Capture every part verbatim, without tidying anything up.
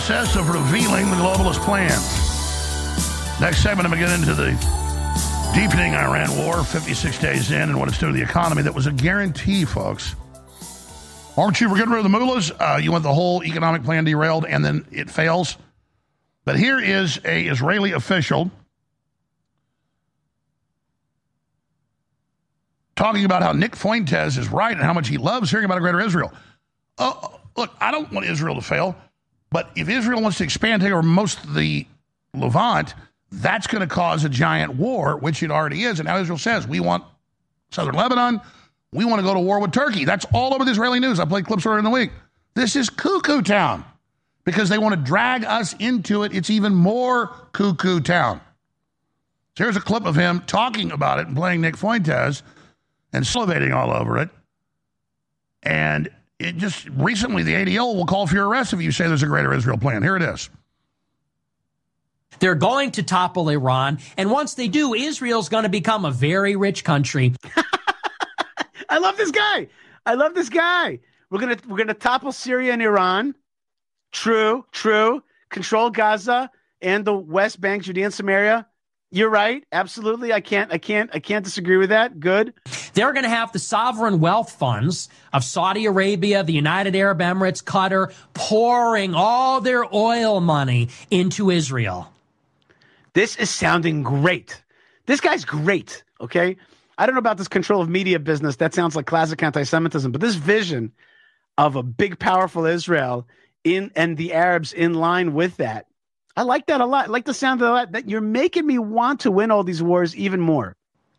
process of revealing the globalist plans. Next segment, I'm going to get into the deepening Iran war, fifty-six days in, and what it's doing to the economy. That was a guarantee, folks. Aren't you for getting rid of the mullahs? Uh, you want the whole economic plan derailed, and then it fails? But here is a Israeli official talking about how Nick Fuentes is right and how much he loves hearing about a greater Israel. Oh, look, I don't want Israel to fail, but if Israel wants to expand, take over most of the Levant, that's going to cause a giant war, which it already is. And now Israel says, we want southern Lebanon, we want to go to war with Turkey. That's all over the Israeli news. I played clips earlier in the week. This is cuckoo town because they want to drag us into it. It's even more cuckoo town. So here's a clip of him talking about it and playing Nick Fuentes and salivating all over it. And it just recently, the A D L will call for your arrest if you say there's a greater Israel plan. Here it is. They're going to topple Iran, and once they do, Israel's going to become a very rich country. I love this guy. I love this guy. We're gonna we're gonna topple Syria and Iran. True, true. Control Gaza and the West Bank, Judea and Samaria. You're right. Absolutely. I can't I can't I can't disagree with that. Good. They're going to have the sovereign wealth funds of Saudi Arabia, the United Arab Emirates, Qatar, pouring all their oil money into Israel. This is sounding great. This guy's great, okay? I don't know about this control of media business. That sounds like classic anti-Semitism. But this vision of a big, powerful Israel in and the Arabs in line with that, I like that a lot. I like the sound of that. That you're making me want to win all these wars even more.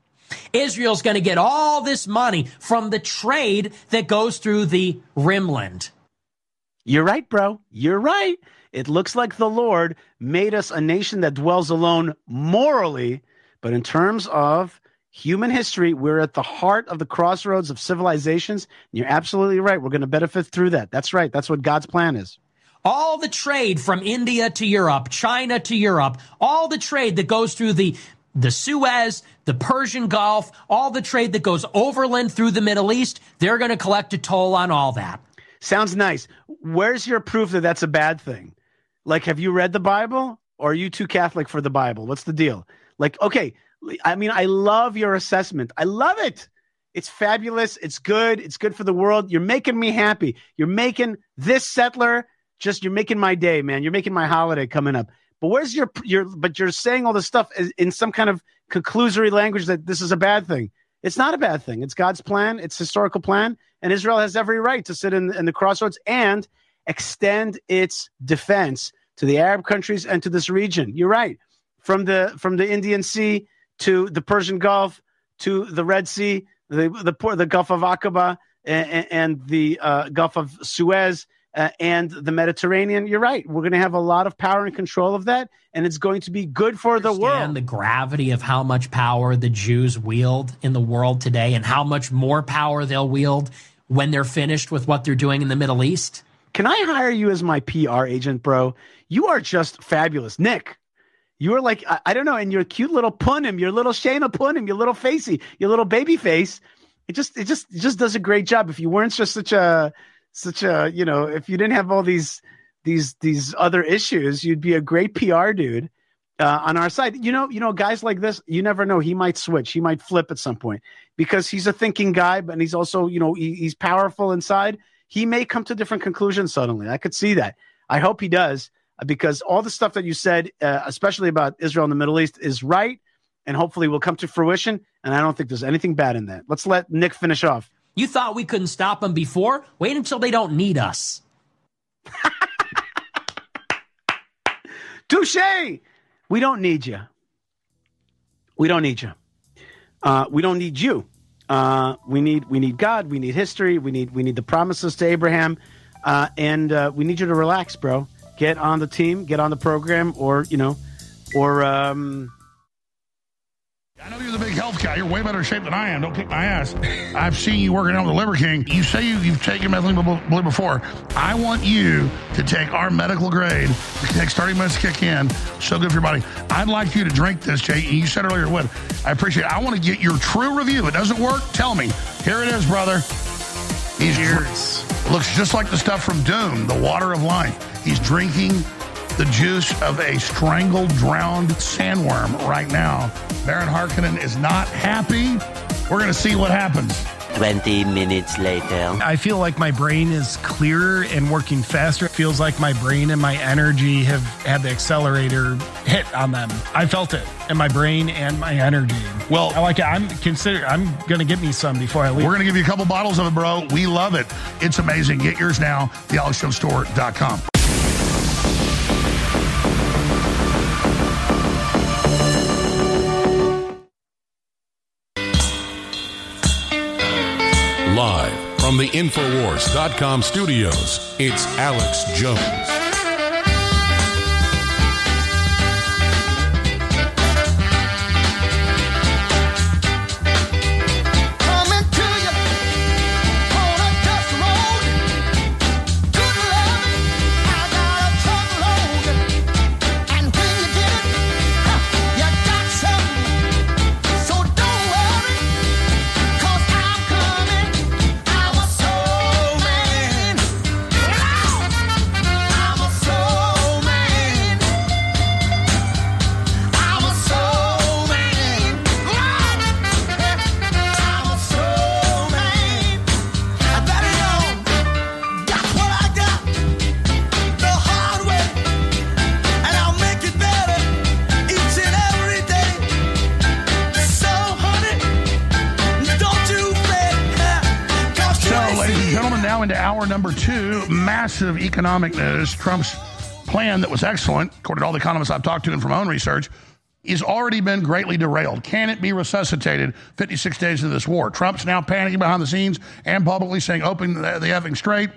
Israel's going to get all this money from the trade that goes through the Rimland. You're right, bro. You're right. It looks like the Lord made us a nation that dwells alone morally, but in terms of human history, we're at the heart of the crossroads of civilizations. And you're absolutely right. We're going to benefit through that. That's right. That's what God's plan is. All the trade from India to Europe, China to Europe, all the trade that goes through the the Suez, the Persian Gulf, all the trade that goes overland through the Middle East, they're going to collect a toll on all that. Sounds nice. Where's your proof that that's a bad thing? Like, have you read the Bible, or are you too Catholic for the Bible? What's the deal? Like, okay, I mean, I love your assessment. I love it. It's fabulous. It's good. It's good for the world. You're making me happy. You're making this settler just, you're making my day, man. You're making my holiday coming up. But where's your, your, but you're saying all this stuff in some kind of conclusory language that this is a bad thing. It's not a bad thing. It's God's plan. It's historical plan. And Israel has every right to sit in, in the crossroads and extend its defense to the Arab countries and to this region. You're right. From the from the Indian Sea to the Persian Gulf to the Red Sea, the the, the Gulf of Aqaba and, and the uh, Gulf of Suez uh, and the Mediterranean. You're right. We're going to have a lot of power and control of that, and it's going to be good for the world. The gravity of how much power the Jews wield in the world today and how much more power they'll wield when they're finished with what they're doing in the Middle East. Can I hire you as my P R agent, bro? You are just fabulous. Nick, you are like, I, I don't know, and your cute little punim, your little Shayna punim, your little facey, your little baby face. It just, it just, it just does a great job. If you weren't just such a, such a, you know, if you didn't have all these, these, these other issues, you'd be a great P R dude uh, on our side. You know, you know, guys like this, you never know. He might switch. He might flip at some point because he's a thinking guy, but he's also, you know, he, he's powerful inside. He may come to different conclusions suddenly. I could see that. I hope he does, because all the stuff that you said, uh, especially about Israel and the Middle East, is right, and hopefully will come to fruition, and I don't think there's anything bad in that. Let's let Nick finish off. You thought we couldn't stop them before? Wait until they don't need us. Touché! We don't need you. We don't need you. Uh, we don't need you. Uh, we need we need God. We need history. We need we need the promises to Abraham, uh, and uh, we need you to relax, bro. Get on the team, get on the program, or you know, or um. I know you're the big health guy. You're way better shape than I am. Don't kick my ass. I've seen you working out with the Liver King. You say you, you've taken methylene blue before. I want you to take our medical grade. Take starting meds to kick in. So good for your body. I'd like you to drink this, Jay. You said earlier it would. I appreciate it. I want to get your true review. If it doesn't work, tell me. Here it is, brother. He's Cheers. Looks just like the stuff from Dune, the water of life. He's drinking the juice of a strangled, drowned sandworm right now. Baron Harkonnen is not happy. We're going to see what happens. twenty minutes later. I feel like my brain is clearer and working faster. It feels like my brain and my energy have had the accelerator hit on them. I felt it in my brain and my energy. Well, I like it. I'm consider. I'm going to get me some before I leave. We're going to give you a couple bottles of it, bro. We love it. It's amazing. Get yours now. the alex jones store dot com. Live from the Infowars dot com studios, it's Alex Jones. Into hour number two, massive economic news. Trump's plan that was excellent, according to all the economists I've talked to and from my own research, has already been greatly derailed. Can it be resuscitated fifty-six days into this war? Trump's now panicking behind the scenes and publicly saying, open the, the effing straight.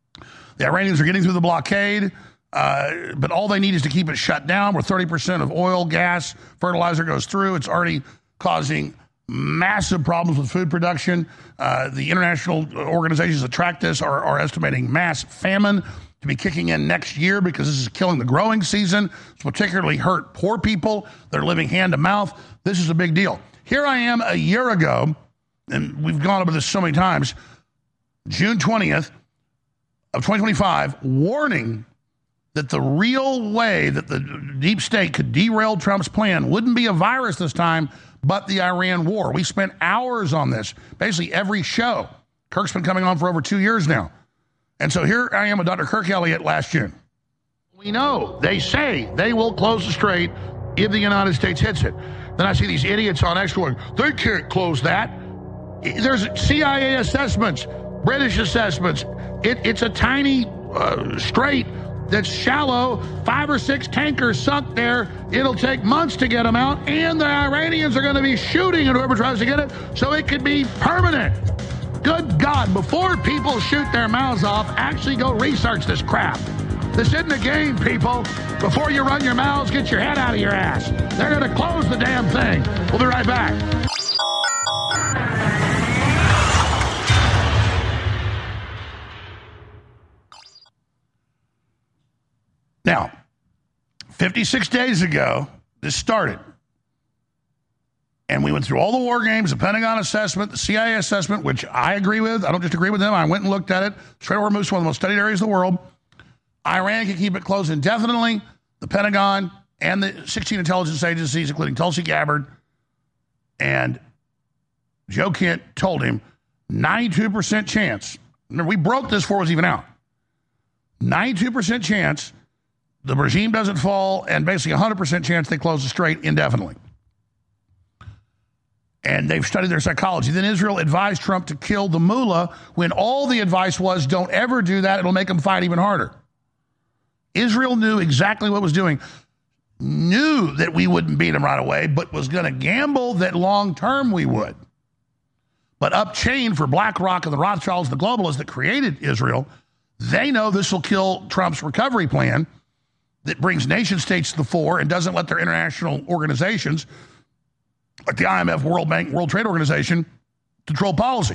The Iranians are getting through the blockade, uh, but all they need is to keep it shut down, where thirty percent of oil, gas, fertilizer goes through. It's already causing massive problems with food production. Uh, the international organizations that track this are, are estimating mass famine to be kicking in next year because this is killing the growing season. It's particularly hurt poor people. They're living hand to mouth. This is a big deal. Here I am a year ago, and we've gone over this so many times, June twentieth of twenty twenty-five, warning that the real way that the deep state could derail Trump's plan wouldn't be a virus this time, but the Iran war. We spent hours on this, basically every show. Kirk's been coming on for over two years now. And so here I am with Doctor Kirk Elliott last June. We know, they say they will close the strait if the United States hits it. Then I see these idiots on X going, they can't close that. There's C I A assessments, British assessments. It, it's a tiny uh, strait that's shallow, five or six tankers sunk there. It'll take months to get them out, and the Iranians are going to be shooting at whoever tries to get it, so it could be permanent. Good God, before people shoot their mouths off, actually go research this crap. This isn't a game, people. Before you run your mouths, get your head out of your ass. They're going to close the damn thing. We'll be right back. Now, fifty-six days ago, this started. And we went through all the war games, the Pentagon assessment, the C I A assessment, which I agree with. I don't just agree with them. I went and looked at it. Strait of Hormuz is one of the most studied areas of the world. Iran can keep it closed indefinitely. The Pentagon and the sixteen intelligence agencies, including Tulsi Gabbard and Joe Kent, told him ninety-two percent chance. Remember, we broke this before it was even out. ninety-two percent chance the regime doesn't fall, and basically one hundred percent chance they close the strait indefinitely. And they've studied their psychology. Then Israel advised Trump to kill the mullah when all the advice was, don't ever do that. It'll make them fight even harder. Israel knew exactly what it was doing, knew that we wouldn't beat them right away, but was going to gamble that long-term we would. But upchain for BlackRock and the Rothschilds, the globalists that created Israel, they know this will kill Trump's recovery plan that brings nation states to the fore and doesn't let their international organizations, like the I M F, World Bank, World Trade Organization, control policy.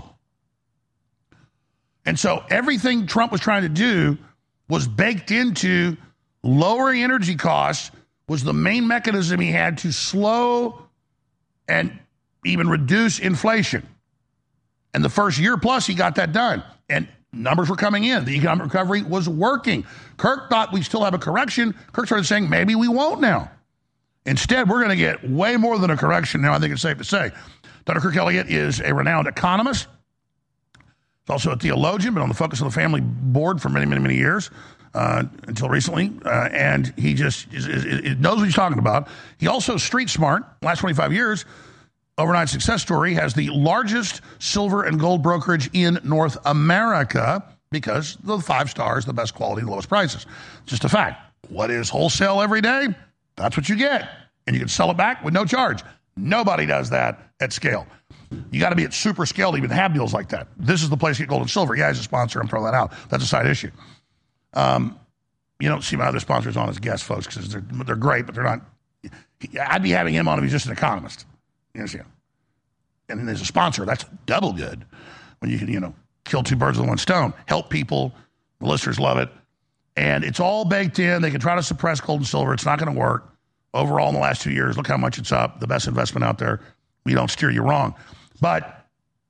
And so everything Trump was trying to do was baked into lowering energy costs, was the main mechanism he had to slow and even reduce inflation. And the first year plus, he got that done. And numbers were coming in. The economic recovery was working. Kirk thought we still have a correction. Kirk started saying, maybe we won't now. Instead, we're going to get way more than a correction now, I think it's safe to say. Doctor Kirk Elliott is a renowned economist. He's also a theologian, been on the Focus on the Family board for many, many, many years, uh, until recently. Uh, and he just is, is, is, knows what he's talking about. He also street smart. Last twenty-five years, overnight success story, has the largest silver and gold brokerage in North America because the five stars, the best quality, the lowest prices. Just a fact. What is wholesale every day? That's what you get. And you can sell it back with no charge. Nobody does that at scale. You got to be at super scale to even have deals like that. This is the place to get gold and silver. Yeah, he's a sponsor. I'm throwing that out. That's a side issue. Um, you don't see my other sponsors on as guests, folks, because they're, they're great, but they're not. I'd be having him on if he's just an economist. You understand? And as a sponsor, that's double good when you can, you know, kill two birds with one stone. Help people. The listeners love it. And it's all baked in. They can try to suppress gold and silver. It's not going to work. Overall, in the last two years, look how much it's up. The best investment out there. We don't steer you wrong. But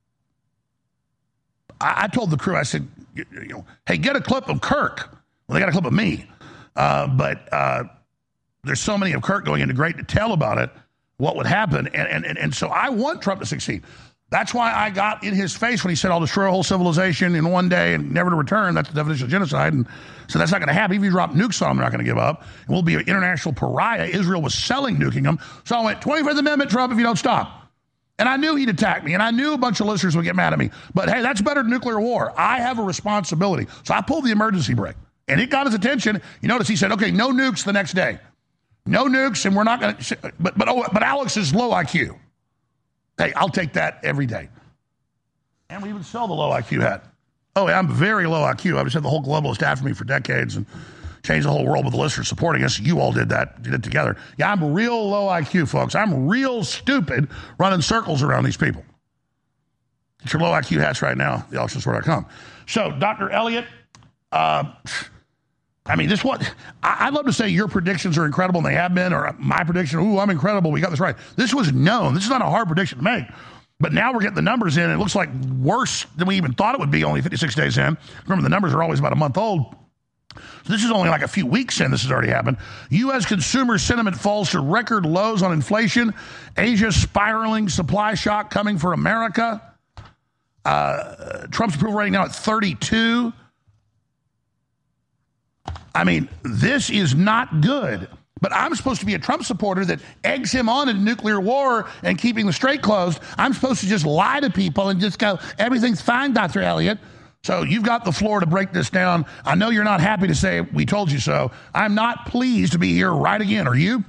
I, I told the crew, I said, you, you know, hey, get a clip of Kirk. Well, they got a clip of me. Uh, but uh, there's so many of Kirk going into great detail about it, what would happen. And, and, and so I want Trump to succeed. That's why I got in his face when he said, I'll destroy a whole civilization in one day and never to return. That's the definition of genocide. And so that's not going to happen. If you drop nukes on them, they're not going to give up. And we'll be an international pariah. Israel was selling nuking them. So I went, twenty-fifth Amendment, Trump, if you don't stop. And I knew he'd attack me. And I knew a bunch of listeners would get mad at me. But hey, that's better than nuclear war. I have a responsibility. So I pulled the emergency brake. And it got his attention. You notice he said, okay, no nukes the next day. No nukes, and we're not going to. But, but, oh, but Alex is low I Q. Hey, I'll take that every day. And we even sell the low I Q hat. Oh, yeah, I'm very low I Q. I've just had the whole globalist after me for decades and changed the whole world with the listeners supporting us. You all did that, did it together. Yeah, I'm real low I Q, folks. I'm real stupid running circles around these people. Get your low I Q hats right now, the alex stewart dot com. So, Doctor Elliott, uh, I mean, this what I'd love to say your predictions are incredible, and they have been, or my prediction, ooh, I'm incredible, we got this right. This was known. This is not a hard prediction to make. But now we're getting the numbers in, and it looks like worse than we even thought it would be only fifty-six days in. Remember, the numbers are always about a month old. So this is only like a few weeks in this has already happened. U S consumer sentiment falls to record lows on inflation. Asia spiraling supply shock coming for America. Uh, Trump's approval rating now at thirty-two. I mean, this is not good. But I'm supposed to be a Trump supporter that eggs him on in nuclear war and keeping the strait closed. I'm supposed to just lie to people and just go, everything's fine, Doctor Elliott. So you've got the floor to break this down. I know you're not happy to say we told you so. I'm not pleased to be here right again. Are you?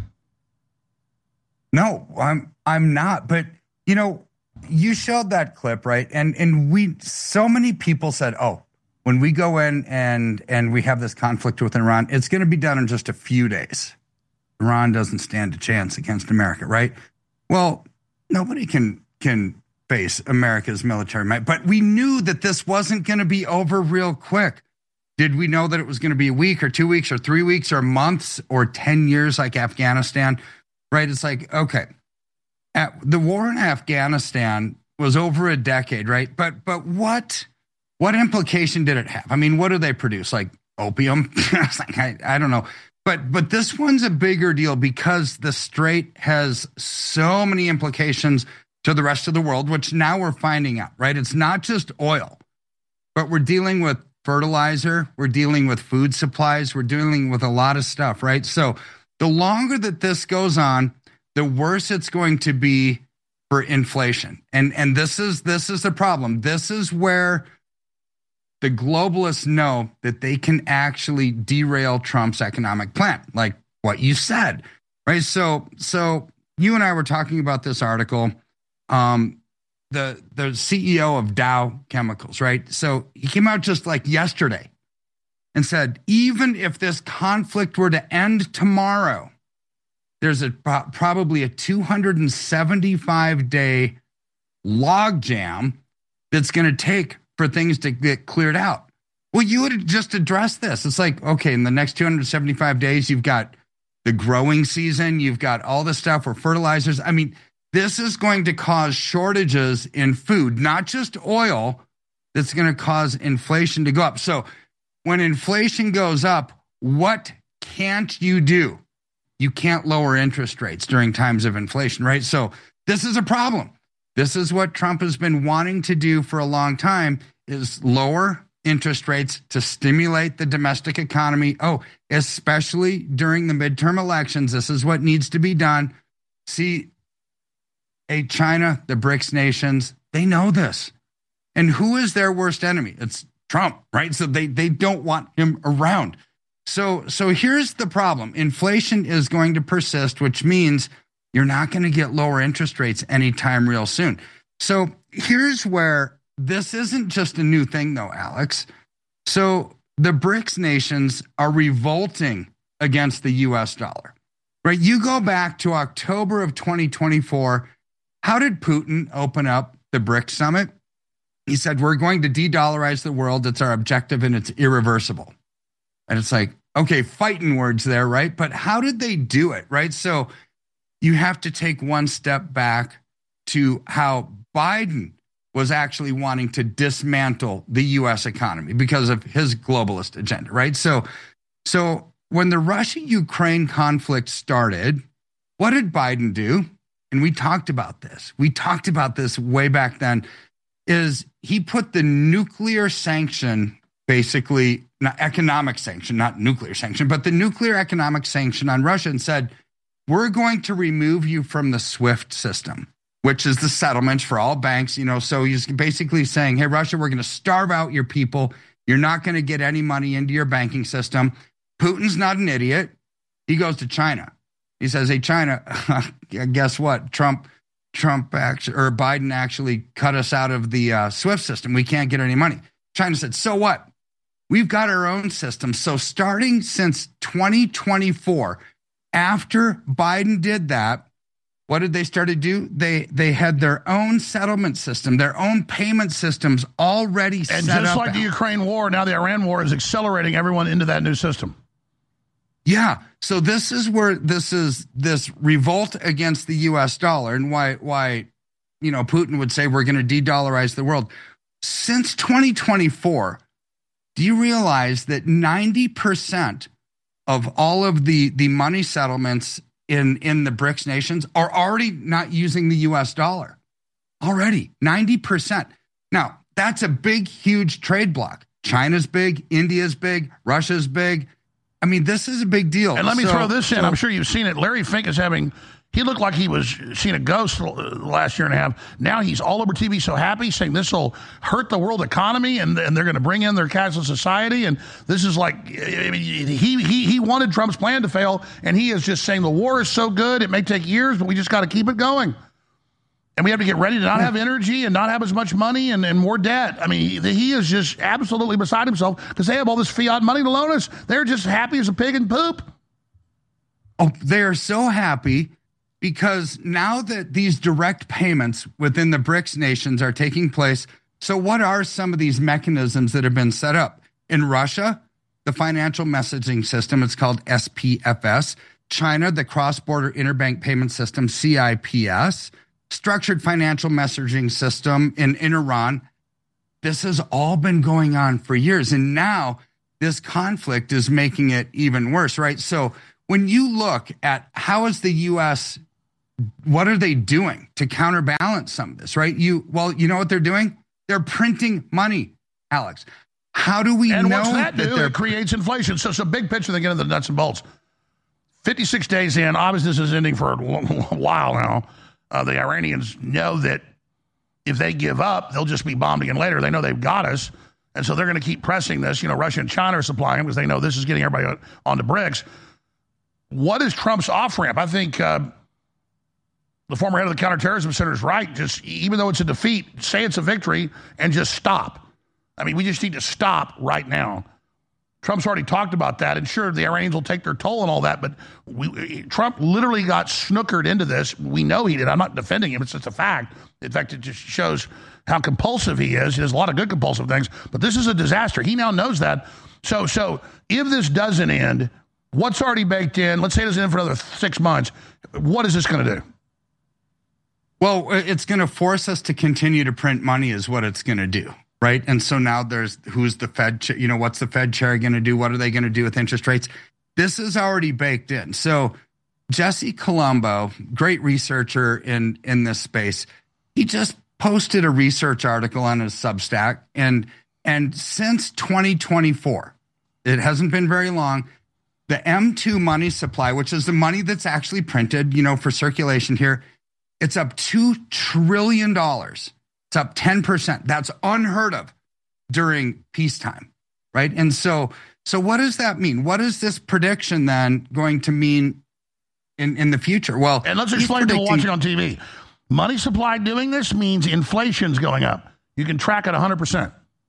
No, I'm I'm not. But, you know, you showed that clip, right? And and we so many people said, oh, when we go in and and we have this conflict with Iran, it's going to be done in just a few days. Iran doesn't stand a chance against America, right? Well, nobody can can face America's military might, but we knew that this wasn't going to be over real quick. Did we know that it was going to be a week or two weeks or three weeks or months or ten years like Afghanistan, right? It's like, okay, at, the war in Afghanistan was over a decade, right? But but what what implication did it have? I mean, what do they produce? Like opium? I, was like, I, I don't know. But but this one's a bigger deal because the strait has so many implications to the rest of the world, which now we're finding out, right? It's not just oil, but we're dealing with fertilizer, we're dealing with food supplies, we're dealing with a lot of stuff, right? So the longer that this goes on, the worse it's going to be for inflation. And and this is this is the problem. This is where the globalists know that they can actually derail Trump's economic plan, like what you said, right? So, so you and I were talking about this article, um, the the C E O of Dow Chemicals, right? So he came out just like yesterday and said, even if this conflict were to end tomorrow, there's a probably a two hundred seventy-five day logjam that's going to take for things to get cleared out. Well, you would just address this. It's like, okay, in the next two hundred seventy-five days, you've got the growing season, you've got all the stuff for fertilizers. I mean, this is going to cause shortages in food, not just oil, that's going to cause inflation to go up. So when inflation goes up, what can't you do? You can't lower interest rates during times of inflation, right? So this is a problem. This is what Trump has been wanting to do for a long time, is lower interest rates to stimulate the domestic economy. Oh, especially during the midterm elections, this is what needs to be done. See, a China, the BRICS nations, they know this. And who is their worst enemy? It's Trump, right? So they, they don't want him around. So, so here's the problem. Inflation is going to persist, which means you're not going to get lower interest rates anytime real soon. So here's where this isn't just a new thing, though, Alex. So the BRICS nations are revolting against the U S dollar, right? You go back to October of twenty twenty-four. How did Putin open up the BRICS summit? He said, we're going to de-dollarize the world. It's our objective and it's irreversible. And it's like, okay, fighting words there, right? But how did they do it, right? So you have to take one step back to how Biden was actually wanting to dismantle the U S economy because of his globalist agenda, right? So, so when the Russia-Ukraine conflict started, what did Biden do? And we talked about this. We talked about this way back then, is he put the nuclear sanction, basically, not economic sanction, not nuclear sanction, but the nuclear economic sanction on Russia, and said, we're going to remove you from the SWIFT system, which is the settlements for all banks. You know, so he's basically saying, hey, Russia, we're going to starve out your people. You're not going to get any money into your banking system. Putin's not an idiot. He goes to China. He says, hey, China, guess what? Trump, Trump actually, or Biden actually cut us out of the uh, SWIFT system. We can't get any money. China said, so what? We've got our own system. So starting since twenty twenty-four, after Biden did that, what did they start to do? They they had their own settlement system, their own payment systems already and set up. And just like the Ukraine war, now the Iran war is accelerating everyone into that new system. Yeah. So this is where this is this revolt against the U S dollar, and why why you know Putin would say we're going to de-dollarize the world. Since twenty twenty-four, do you realize that ninety percent of all of the, the money settlements in, in the BRICS nations are already not using the U S dollar? Already, ninety percent. Now, that's a big, huge trade block. China's big, India's big, Russia's big. I mean, this is a big deal. And let me so, throw this in. so, I'm sure you've seen it. Larry Fink is having, he looked like he was seeing a ghost last year and a half. Now he's all over T V so happy, saying this will hurt the world economy and, and they're going to bring in their cashless society. And this is like, I mean, he, he, he wanted Trump's plan to fail. And he is just saying the war is so good, it may take years, but we just got to keep it going. And we have to get ready to not have energy and not have as much money and, and more debt. I mean, he, he is just absolutely beside himself because they have all this fiat money to loan us. They're just happy as a pig in poop. Oh, they are so happy because now that these direct payments within the BRICS nations are taking place. So what are some of these mechanisms that have been set up? In Russia, the financial messaging system, it's called S P F S. China, the cross-border interbank payment system, C I P S. Structured financial messaging system in, in Iran. This has all been going on for years. And now this conflict is making it even worse, right? So when you look at how is the U S, what are they doing to counterbalance some of this, right? You, well, you know what they're doing? They're printing money, Alex. How do we and know what's that, that do? It creates inflation. So it's a big picture. They get into the nuts and bolts. fifty-six days in, obviously this is ending for a while now. Uh, the Iranians know that if they give up, they'll just be bombed again later. They know they've got us. And so they're going to keep pressing this. You know, Russia and China are supplying them because they know this is getting everybody on the BRICS. What is Trump's off-ramp? I think uh, the former head of the counterterrorism center is right. Just even though it's a defeat, say it's a victory and just stop. I mean, we just need to stop right now. Trump's already talked about that, and sure, the Iranians will take their toll and all that, but we, Trump literally got snookered into this. We know he did. I'm not defending him. It's just a fact. In fact, it just shows how compulsive he is. He does a lot of good compulsive things, but this is a disaster. He now knows that. So, so if this doesn't end, what's already baked in, let's say it doesn't end for another six months, what is this going to do? Well, it's going to force us to continue to print money is what it's going to do. right? And so now there's who's the Fed, ch- you know, what's the Fed chair going to do? What are they going to do with interest rates? This is already baked in. So Jesse Colombo, great researcher in, in this space, he just posted a research article on his Substack. And, and since twenty twenty-four, it hasn't been very long, the M two money supply, which is the money that's actually printed, you know, for circulation here, it's up two trillion dollars. It's up ten percent. That's unheard of during peacetime, right? And so, so what does that mean? What is this prediction then going to mean in, in the future? Well, and let's explain to people watching on T V. Money supply doing this means inflation's going up. You can track it one hundred percent.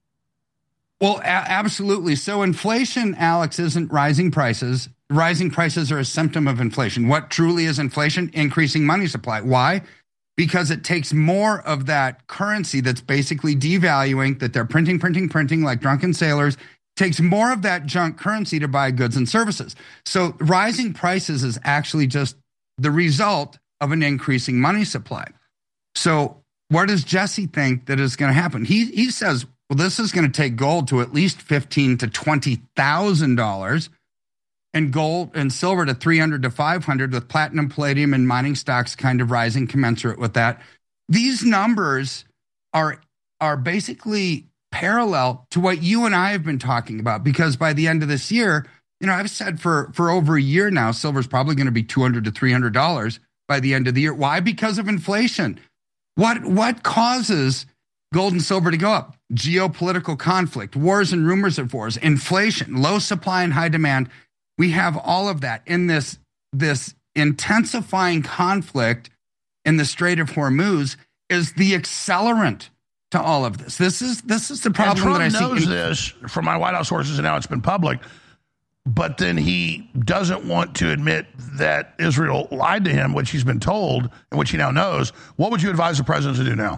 Well, a- absolutely. So inflation, Alex, isn't rising prices. Rising prices are a symptom of inflation. What truly is inflation? Increasing money supply. Why? Because it takes more of that currency that's basically devaluing, that they're printing, printing, printing like drunken sailors, takes more of that junk currency to buy goods and services. So rising prices is actually just the result of an increasing money supply. So what does Jesse think that is going to happen? He he says, well, this is going to take gold to at least fifteen to twenty thousand dollars, and gold and silver to three hundred to five hundred, with platinum, palladium, and mining stocks kind of rising commensurate with that. These numbers are are basically parallel to what you and I have been talking about, because by the end of this year, you know, I've said for for over a year now, silver's probably going to be two hundred to three hundred dollars by the end of the year. Why? Because of inflation. What what causes gold and silver to go up? Geopolitical conflict, wars and rumors of wars, inflation, low supply and high demand. We have all of that in this, this intensifying conflict in the Strait of Hormuz is the accelerant to all of this. This is this is the problem and Trump that I knows see. this from my White House sources, and now it's been public. But then he doesn't want to admit that Israel lied to him, which he's been told and which he now knows. What would you advise the president to do now?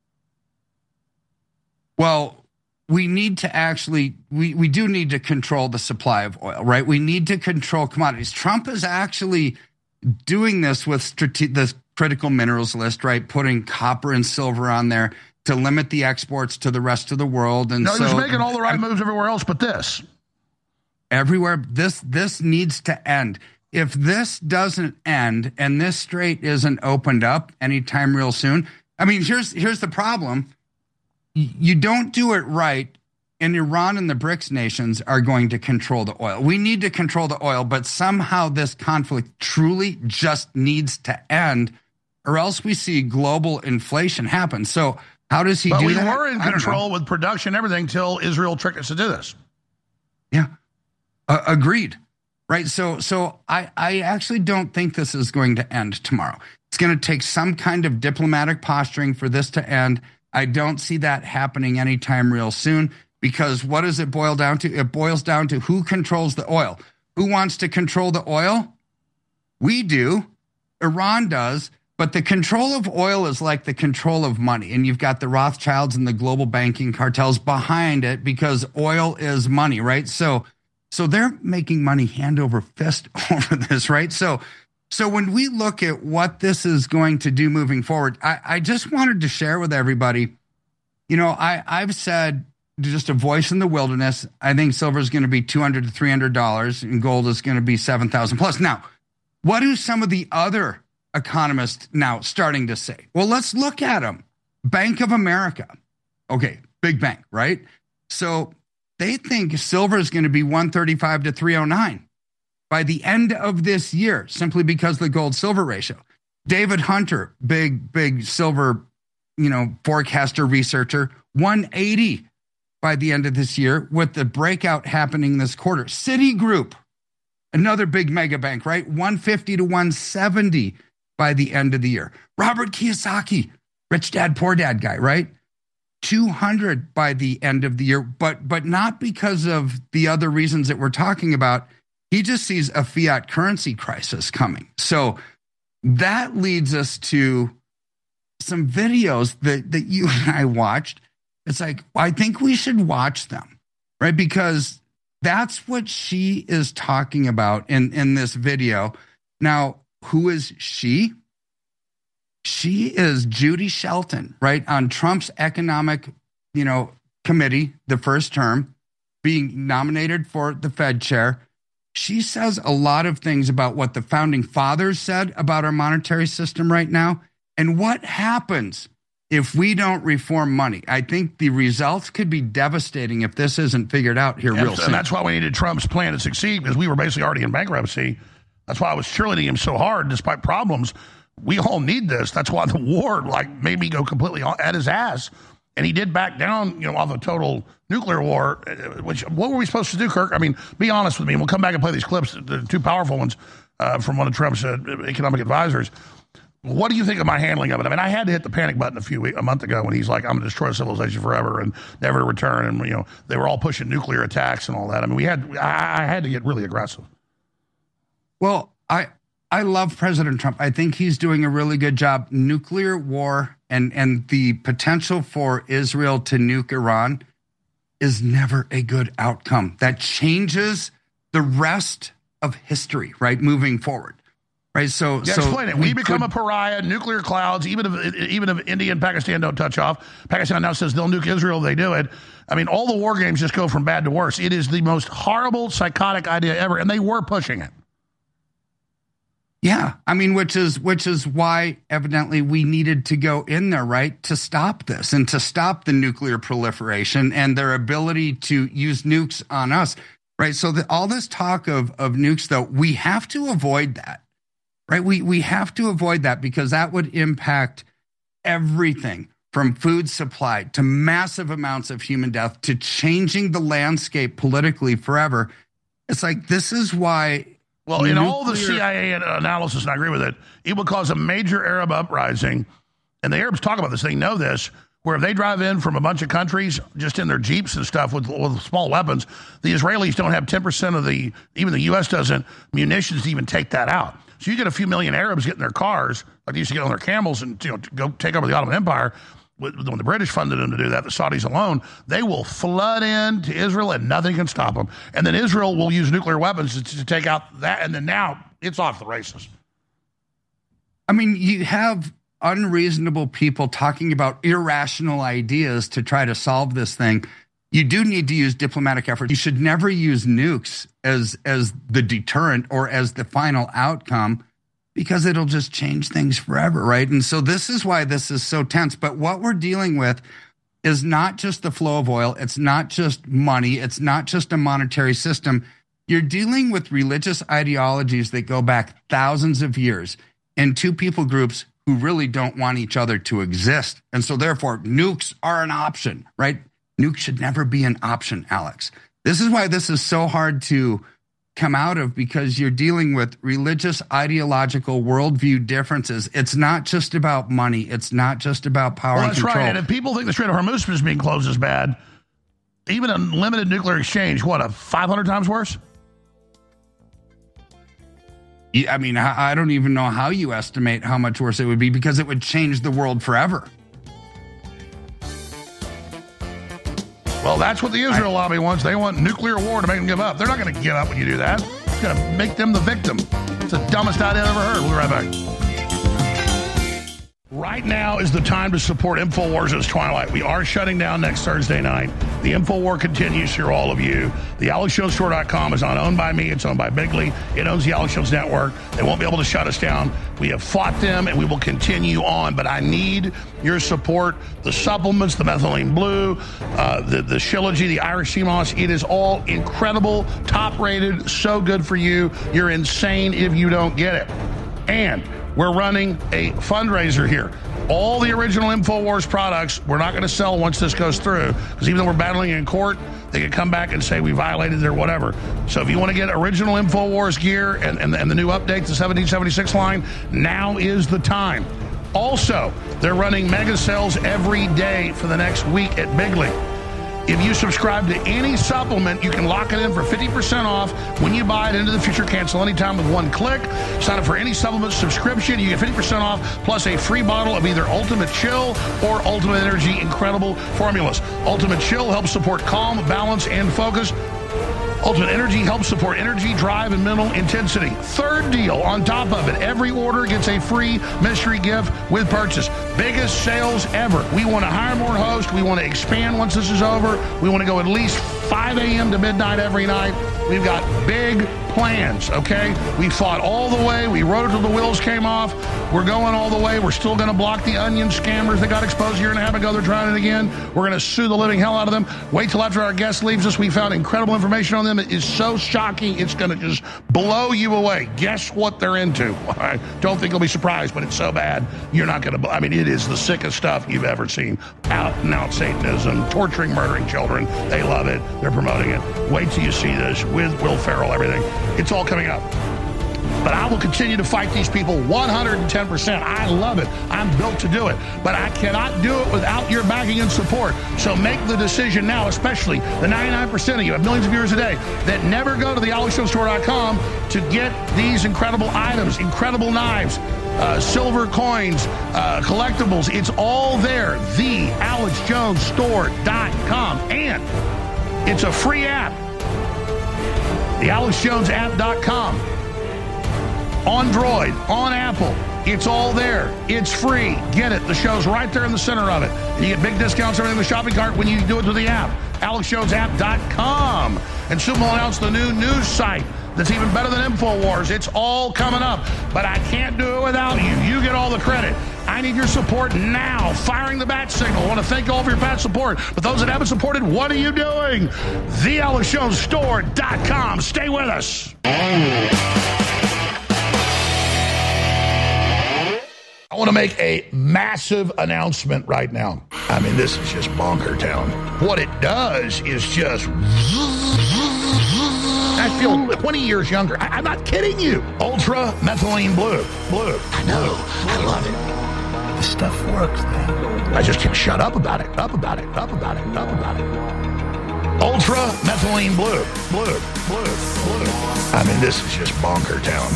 Well, we need to actually, we, we do need to control the supply of oil, right? We need to control commodities. Trump is actually doing this with strate- the critical minerals list, right? Putting copper and silver on there to limit the exports to the rest of the world. And no, so he was making all the right moves everywhere else but this. Everywhere, this this needs to end. If this doesn't end and this strait isn't opened up anytime real soon, I mean, here's here's the problem. You don't do it right, and Iran and the BRICS nations are going to control the oil. We need to control the oil, but somehow this conflict truly just needs to end, or else we see global inflation happen. So how does he but do we that? were in control with production and everything till Israel tricked us to do this. Yeah, uh, agreed. Right. So so I, I actually don't think this is going to end tomorrow. It's going to take some kind of diplomatic posturing for this to end. I don't see that happening anytime real soon, because what does it boil down to? It boils down to who controls the oil. Who wants to control the oil? We do. Iran does. But the control of oil is like the control of money. And you've got the Rothschilds and the global banking cartels behind it, because oil is money, right? So so they're making money hand over fist over this, right? So So when we look at what this is going to do moving forward, I, I just wanted to share with everybody, you know, I, I've said just a voice in the wilderness. I think silver is going to be two hundred to three hundred dollars and gold is going to be seven thousand plus. Now, what do some of the other economists now starting to say? Well, let's look at them. Bank of America. Okay, big bank, right? So they think silver is going to be one thirty-five to three oh nine. By the end of this year, simply because of the gold-silver ratio. David Hunter, big, big silver, you know, forecaster, researcher, one eighty by the end of this year, with the breakout happening this quarter. Citigroup, another big mega bank, right? one fifty to one seventy by the end of the year. Robert Kiyosaki, rich dad, poor dad guy, right? two hundred by the end of the year, but but not because of the other reasons that we're talking about. He just sees a fiat currency crisis coming. So that leads us to some videos that, that you and I watched. It's like, I think we should watch them, right? Because that's what she is talking about in, in this video. Now, who is she? She is Judy Shelton, right? On Trump's economic, you know, committee the first term, being nominated for the Fed chair. She says a lot of things about what the founding fathers said about our monetary system right now and what happens if we don't reform money. I think the results could be devastating if this isn't figured out here and, real soon. And that's why we needed Trump's plan to succeed, because we were basically already in bankruptcy. That's why I was cheerleading him so hard despite problems. We all need this. That's why the war like made me go completely at his ass. And he did back down, you know, off a total nuclear war, which, what were we supposed to do, Kirk? I mean, be honest with me. And we'll come back and play these clips, the two powerful ones uh, from one of Trump's uh, economic advisors. What do you think of my handling of it? I mean, I had to hit the panic button a few weeks, a month ago when he's like, I'm going to destroy civilization forever and never to return. And, you know, they were all pushing nuclear attacks and all that. I mean, we had, I, I had to get really aggressive. Well, I, I love President Trump. I think he's doing a really good job. Nuclear war and, and the potential for Israel to nuke Iran is never a good outcome. That changes the rest of history, right, moving forward. Right, so, yeah, so explain it. We, we become could, a pariah, nuclear clouds, even if even if India and Pakistan don't touch off. Pakistan now says they'll nuke Israel if they do it. I mean, all the war games just go from bad to worse. It is the most horrible, psychotic idea ever, and they were pushing it. Yeah, I mean, which is which is why evidently we needed to go in there, right, to stop this and to stop the nuclear proliferation and their ability to use nukes on us, right? So the, all this talk of of nukes, though, we have to avoid that, right? We we have to avoid that because that would impact everything from food supply to massive amounts of human death to changing the landscape politically forever. It's like this is why. Well, in all the C I A analysis, and I agree with it, it would cause a major Arab uprising. And the Arabs talk about this. They know this, where if they drive in from a bunch of countries just in their Jeeps and stuff with, with small weapons, the Israelis don't have ten percent of the, even the U S doesn't, munitions to even take that out. So you get a few million Arabs getting their cars, like they used to get on their camels and, you know, go take over the Ottoman Empire. When the British funded them to do that, the Saudis alone, they will flood into Israel and nothing can stop them. And then Israel will use nuclear weapons to, to take out that. And then now it's off the races. I mean, you have unreasonable people talking about irrational ideas to try to solve this thing. You do need to use diplomatic efforts. You should never use nukes as, as the deterrent or as the final outcome, because it'll just change things forever, right? And so this is why this is so tense. But what we're dealing with is not just the flow of oil. It's not just money. It's not just a monetary system. You're dealing with religious ideologies that go back thousands of years and two people groups who really don't want each other to exist. And so therefore, nukes are an option, right? Nukes should never be an option, Alex. This is why this is so hard to come out of, because you're dealing with religious, ideological, worldview differences. It's not just about money. It's not just about power well, and that's control. right. And if people think the Strait of Hormuz is being closed is bad, even a limited nuclear exchange, what, a five hundred times worse? I mean, I don't even know how you estimate how much worse it would be, because it would change the world forever. Well, that's what the Israel lobby wants. They want nuclear war to make them give up. They're not going to give up when you do that. It's going to make them the victim. It's the dumbest idea I've ever heard. We'll be right back. Right now is the time to support InfoWars as Twilight. We are shutting down next Thursday night. The InfoWar continues for all of you. The Alex Jones Store dot com is not owned by me. It's owned by Bigley. It owns the Alex Jones Network. They won't be able to shut us down. We have fought them, and we will continue on. But I need your support. The supplements, the methylene blue, uh, the, the Shilajit, the Irish sea moss, it is all incredible, top-rated, so good for you. You're insane if you don't get it. And we're running a fundraiser here. All the original InfoWars products we're not going to sell once this goes through, because even though we're battling in court, they could come back and say we violated their whatever. So if you want to get original InfoWars gear and, and, and the new update, the seventeen seventy-six line, now is the time. Also, they're running mega sales every day for the next week at Bigley. If you subscribe to any supplement, you can lock it in for fifty percent off when you buy it into the future. Cancel anytime with one click. Sign up for any supplement subscription. You get fifty percent off plus a free bottle of either Ultimate Chill or Ultimate Energy Incredible Formulas. Ultimate Chill helps support calm, balance, and focus. Ultimate Energy helps support energy, drive, and mental intensity. Third deal on top of it. Every order gets a free mystery gift with purchase. Biggest sales ever. We want to hire more hosts. We want to expand once this is over. We want to go at least five a.m. to midnight every night. We've got big plans, okay? We fought all the way. We rode it till the wheels came off. We're going all the way. We're still going to block the onion scammers that got exposed a year and a half ago. They're trying it again. We're going to sue the living hell out of them. Wait till after our guest leaves us. We found incredible information on them. It is so shocking. It's going to just blow you away. Guess what they're into? I don't think you'll be surprised, but it's so bad. You're not going to, I mean, it is the sickest stuff you've ever seen. Out and out Satanism, torturing, murdering children. They love it. They're promoting it. Wait till you see this with Will Ferrell, everything. It's all coming up. But I will continue to fight these people one hundred ten percent. I love it. I'm built to do it. But I cannot do it without your backing and support. So make the decision now, especially the ninety-nine percent of you, have millions of viewers a day, that never go to the alex jones store dot com to get these incredible items, incredible knives, uh, silver coins, uh, collectibles. It's all there. the alex jones store dot com. And it's a free app. the alex jones app dot com. On Droid, on Apple, it's all there. It's free. Get it. The show's right there in the center of it. And you get big discounts, everything in the shopping cart when you do it through the app. alex jones app dot com. And soon we'll announce the new news site that's even better than InfoWars. It's all coming up. But I can't do it without you. You get all the credit. I need your support now. Firing the bat signal. I want to thank you all for your bat support. But those that haven't supported, what are you doing? the alex jones store dot com. Stay with us. I want to make a massive announcement right now. I mean, this is just bonker town. What it does is just... I feel twenty years younger. I, I'm not kidding you. Ultra Methylene Blue. Blue. I know. I love it. This stuff works, man. I just can't shut up about it. Up about it. Up about it. Up about it. Ultra Methylene Blue. Blue. Blue. Blue. I mean, this is just bonker town.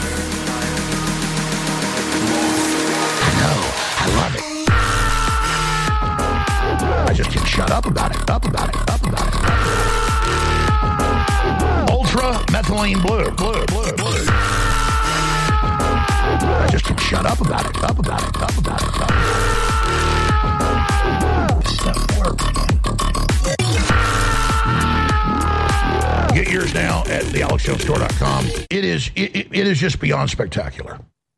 I love it. I just can't shut up about it. Up about it. Up about it. Ultra Methylene Blue. Blue. Blue. Blue. I just can't shut up about it. Up about it. Up about it. Up. This stuff works. Get yours now at the alex jones store dot com. It is. It, it, it is just beyond spectacular.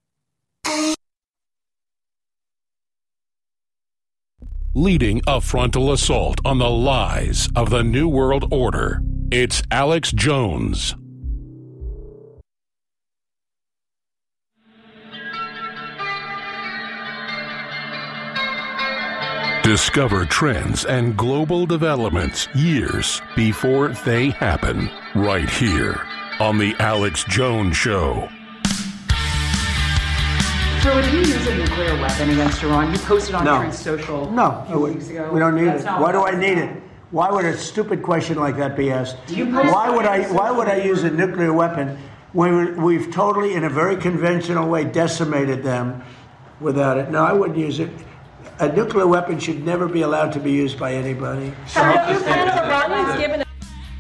Leading a frontal assault on the lies of the New World Order, it's Alex Jones. Discover trends and global developments years before they happen, right here on The Alex Jones Show. So if you use a nuclear weapon against Iran, you posted on No. Truth Social No, a few weeks ago. we don't need That's it. not Why do what I need it? Why would a stupid question like that be asked? You post Why would I? on Why would I social use a nuclear weapon when we- we've totally, in a very conventional way, decimated them without it? No, I wouldn't use it. A nuclear weapon should never be allowed to be used by anybody. Have you found Iran has given a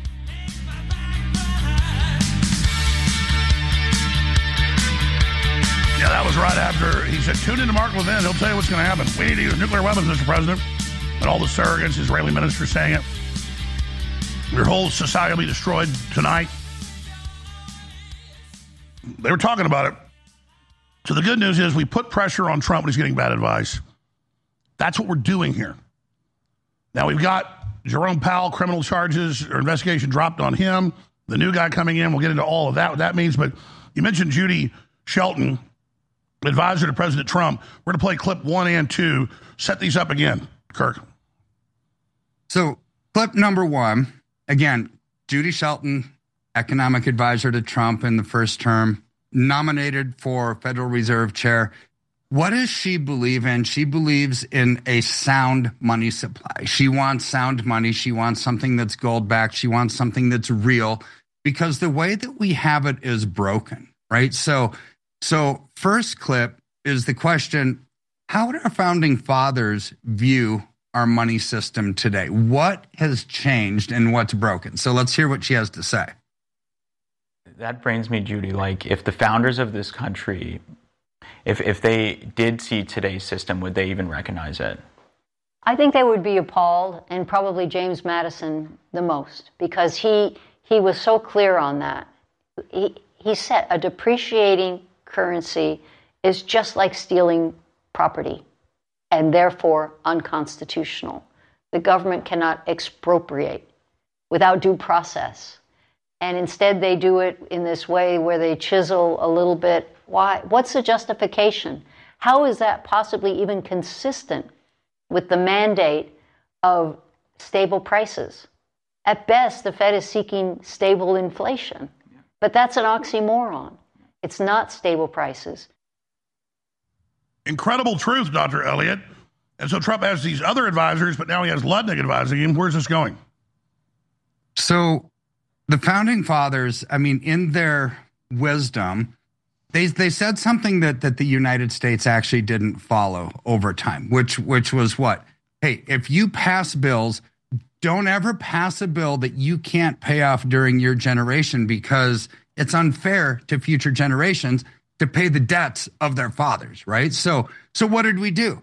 Yeah, that was right after he said, tune into Mark Levin. He'll tell you what's going to happen. We need to use nuclear weapons, Mister President. And all the surrogates, Israeli ministers saying it. Your whole society will be destroyed tonight. They were talking about it. So the good news is we put pressure on Trump when he's getting bad advice. That's what we're doing here. Now we've got Jerome Powell, criminal charges or investigation dropped on him. The new guy coming in, we'll get into all of that, what that means. But you mentioned Judy Shelton, advisor to President Trump. We're going to play clip one and two. Set these up again, Kirk. So clip number one, again, Judy Shelton, economic advisor to Trump in the first term, nominated for Federal Reserve Chair. What does she believe in? She believes in a sound money supply. She wants sound money. She wants something that's gold-backed. She wants something that's real because the way that we have it is broken, right? So, so first clip is the question, how would our founding fathers view our money system today? What has changed and what's broken? So let's hear what she has to say. That brings me, Judy, like if the founders of this country, if if they did see today's system, would they even recognize it? I think they would be appalled, and probably James Madison the most, because he he was so clear on that. He, he said a depreciating currency is just like stealing property, and therefore unconstitutional. The government cannot expropriate without due process. And instead they do it in this way where they chisel a little bit. Why? What's the justification? How is that possibly even consistent with the mandate of stable prices? At best, the Fed is seeking stable inflation, but that's an oxymoron. It's not stable prices. Incredible truth, Doctor Elliott. And so Trump has these other advisors, but now he has Ludnick advising him. Where's this going? So the founding fathers, I mean, in their wisdom, they they said something that that the United States actually didn't follow over time, which which was what? Hey, if you pass bills, don't ever pass a bill that you can't pay off during your generation, because it's unfair to future generations to pay the debts of their fathers, right? So so what did we do?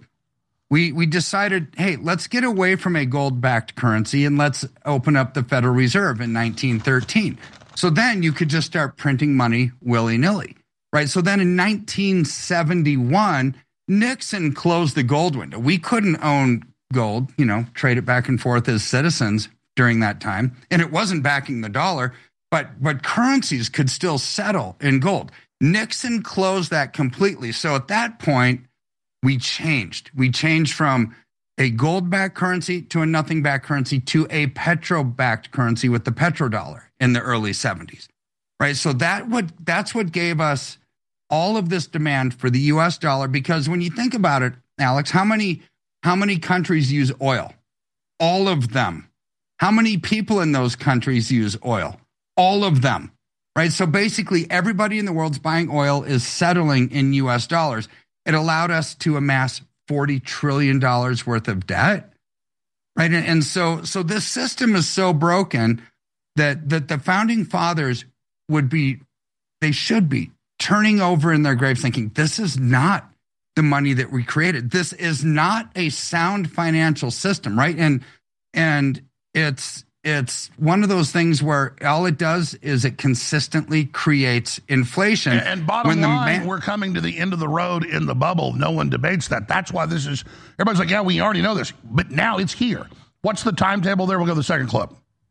We we decided, hey, let's get away from a gold-backed currency and let's open up the Federal Reserve in nineteen thirteen. So then you could just start printing money willy-nilly, right? So then in nineteen seventy-one, Nixon closed the gold window. We couldn't own gold, you know, trade it back and forth as citizens during that time. And it wasn't backing the dollar, but but currencies could still settle in gold. Nixon closed that completely. So at that point, we changed. We changed from a gold-backed currency to a nothing-backed currency to a petro-backed currency with the petrodollar in the early seventies, right? So that what that's what gave us all of this demand for the U S dollar, because when you think about it, Alex, how many how many countries use oil? All of them. How many people in those countries use oil? All of them, right? So basically everybody in the world's buying oil is settling in U S dollars. It allowed us to amass forty trillion dollars worth of debt, right? And, and so, so this system is so broken that, that the founding fathers would be, they should be turning over in their graves thinking, this is not the money that we created. This is not a sound financial system, right? And, and it's, it's one of those things where all it does is it consistently creates inflation. And, and bottom when line, man- we're coming to the end of the road in the bubble. No one debates that. That's why this is, everybody's like, yeah, we already know this, but now it's here. What's the timetable there? We'll go to the second clip.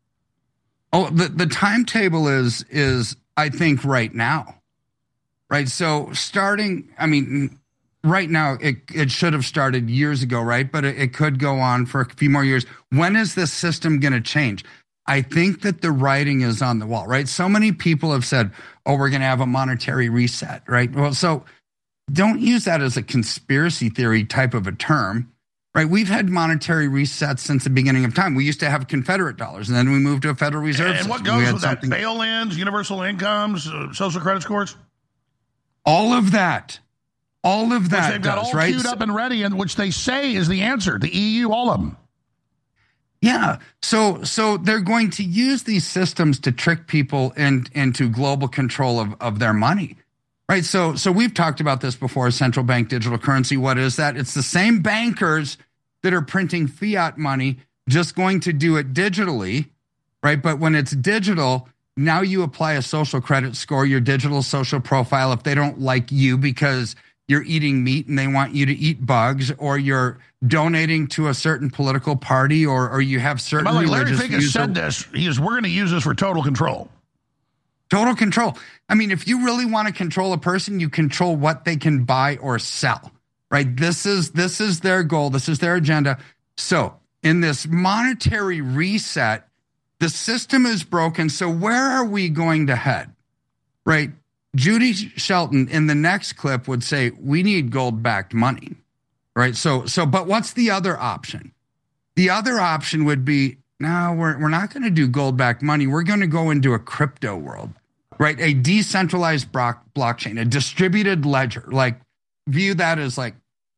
Oh, the, the timetable is, is I think right now, right? So starting, I mean, right now, it, it should have started years ago, right? But it, it could go on for a few more years. When is this system going to change? I think that the writing is on the wall, right? So many people have said, oh, we're going to have a monetary reset, right? Well, so don't use that as a conspiracy theory type of a term, right? We've had monetary resets since the beginning of time. We used to have Confederate dollars, and then we moved to a Federal Reserve And, and what system. We goes had with that? something- Bail-ins, universal incomes, uh, social credit scores? All of that. All of that Which they've got does, all right? queued up and ready, and which they say is the answer. The E U, all of them. Yeah. So so they're going to use these systems to trick people in, into global control of, of their money. Right. So so we've talked about this before, central bank digital currency. What is that? It's the same bankers that are printing fiat money, just going to do it digitally. Right. But when it's digital, now you apply a social credit score, your digital social profile, if they don't like you because you're eating meat and they want you to eat bugs, or you're donating to a certain political party, or or you have certain By the way, Larry religious Fink has views. said this. He is, we're going to use this for total control. Total control. I mean, if you really want to control a person, you control what they can buy or sell, right? This is this is their goal. This is their agenda. So in this monetary reset, the system is broken. So where are we going to head, right? Judy Shelton in the next clip would say, we need gold-backed money, right? So, so, but what's the other option? The other option would be, no, we're, we're not going to do gold-backed money. We're going to go into a crypto world, right? A decentralized block, blockchain, a distributed ledger. Like, view that as like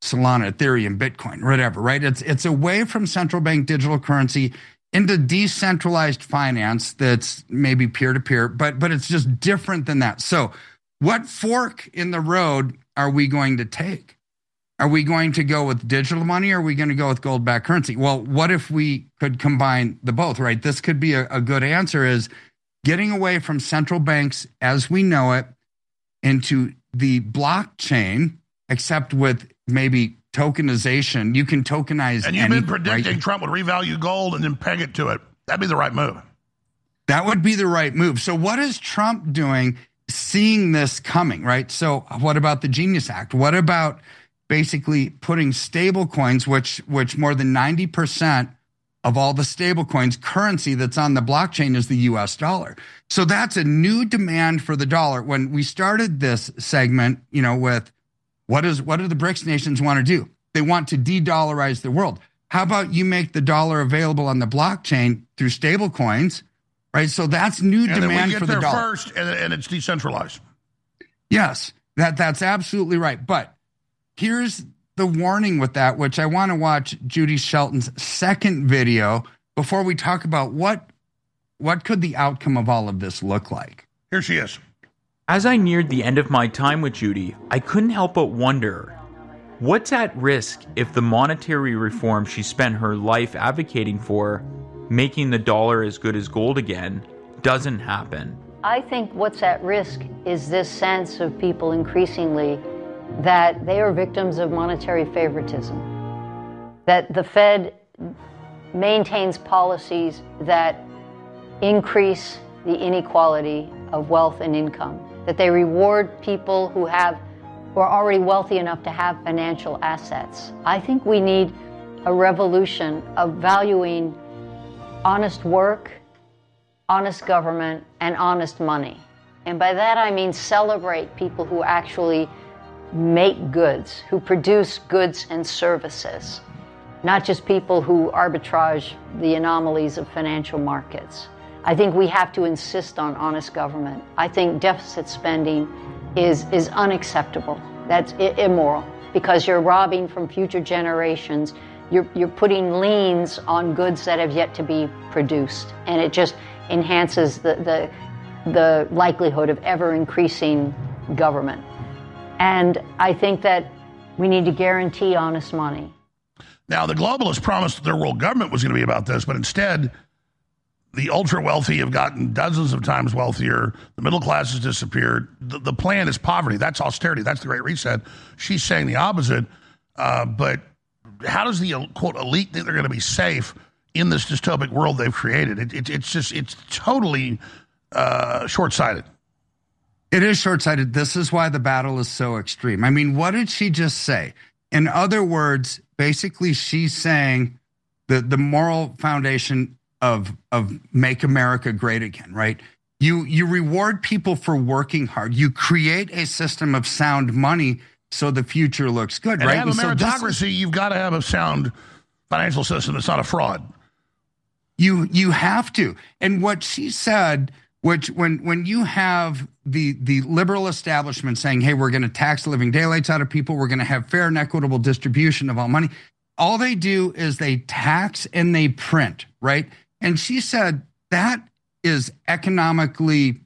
Solana, Ethereum, Bitcoin, whatever, right? It's it's away from central bank digital currency into decentralized finance that's maybe peer-to-peer, but but it's just different than that. So what fork in the road are we going to take? Are we going to go with digital money or are we going to go with gold-backed currency? Well, what if we could combine the both, right? This could be a, a good answer is getting away from central banks as we know it into the blockchain, except with maybe tokenization. You can tokenize. And you've any, been predicting right? Trump would revalue gold and then peg it to it. That'd be the right move. That would be the right move. So what is Trump doing, seeing this coming, right? So what about the Genius Act? What about basically putting stable coins, which, which more than ninety percent of all the stable coins currency that's on the blockchain is the U S dollar. So that's a new demand for the dollar. When we started this segment, you know, with What is what do the BRICS nations want to do? They want to de-dollarize the world. How about you make the dollar available on the blockchain through stable coins, right? So that's new and demand then we get for there the dollar. first, and, and it's decentralized. Yes, that that's absolutely right. But here's the warning with that, which I want to watch Judy Shelton's second video before we talk about what what could the outcome of all of this look like. Here she is. As I neared the end of my time with Judy, I couldn't help but wonder, what's at risk if the monetary reform she spent her life advocating for, making the dollar as good as gold again, doesn't happen? I think what's at risk is this sense of people increasingly that they are victims of monetary favoritism, that the Fed maintains policies that increase the inequality of wealth and income, that they reward people who have who are already wealthy enough to have financial assets. I think we need a revolution of valuing honest work, honest government, and honest money. And by that I mean celebrate people who actually make goods, who produce goods and services, not just people who arbitrage the anomalies of financial markets. I think we have to insist on honest government. I think deficit spending is, is unacceptable. That's I- immoral because you're robbing from future generations. You're, you're putting liens on goods that have yet to be produced. And it just enhances the, the, the likelihood of ever increasing government. And I think that we need to guarantee honest money. Now, the globalists promised their world government was going to be about this, but instead, the ultra-wealthy have gotten dozens of times wealthier. The middle class has disappeared. The, the plan is poverty. That's austerity. That's the Great Reset. She's saying the opposite. Uh, but how does the, quote, elite think they're going to be safe in this dystopic world they've created? It, it, it's just, it's totally uh, short-sighted. It is short-sighted. This is why the battle is so extreme. I mean, what did she just say? In other words, basically she's saying that the moral foundation of of make America great again, right? You you reward people for working hard. You create a system of sound money so the future looks good, and right? to have a and meritocracy, so is, you've got to have a sound financial system that's not a fraud. You you have to. And what she said, which when when you have the the liberal establishment saying, hey, we're going to tax the living daylights out of people, we're going to have fair and equitable distribution of all money, all they do is they tax and they print, right? And she said that is economically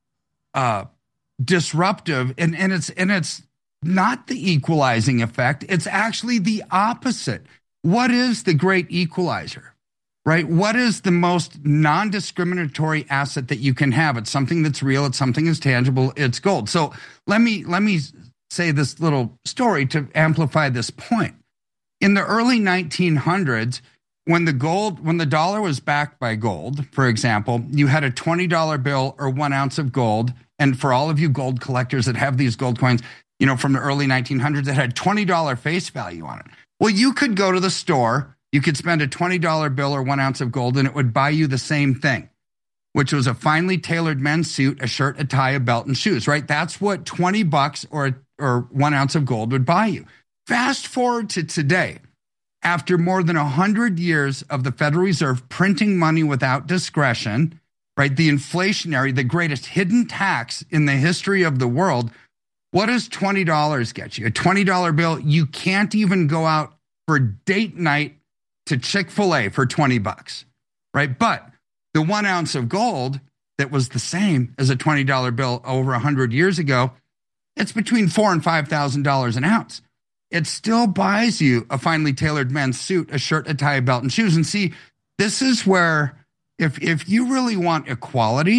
uh, disruptive, and, and it's and it's not the equalizing effect. It's actually the opposite. What is the great equalizer, right? What is the most non-discriminatory asset that you can have? It's something that's real. It's something that's tangible. It's gold. So let me let me say this little story to amplify this point. In the early nineteen hundreds, when the gold, when the dollar was backed by gold, for example, you had a twenty dollar bill or one ounce of gold. And for all of you gold collectors that have these gold coins, you know, from the early nineteen hundreds, that had twenty dollar face value on it. Well, you could go to the store, you could spend a twenty dollar bill or one ounce of gold, and it would buy you the same thing, which was a finely tailored men's suit, a shirt, a tie, a belt, and shoes, right? That's what twenty bucks or, or one ounce of gold would buy you. Fast forward to today. After more than one hundred years of the Federal Reserve printing money without discretion, right, the inflationary, the greatest hidden tax in the history of the world, What does twenty dollars get you? A twenty dollar bill, you can't even go out for date night to Chick-fil-A for twenty bucks, right? But the one ounce of gold that was the same as a twenty dollar bill over one hundred years ago, it's between four thousand dollars and five thousand dollars an ounce. It still buys you a finely tailored men's suit, a shirt, a tie, a belt, and shoes. And see, this is where if if you really want equality,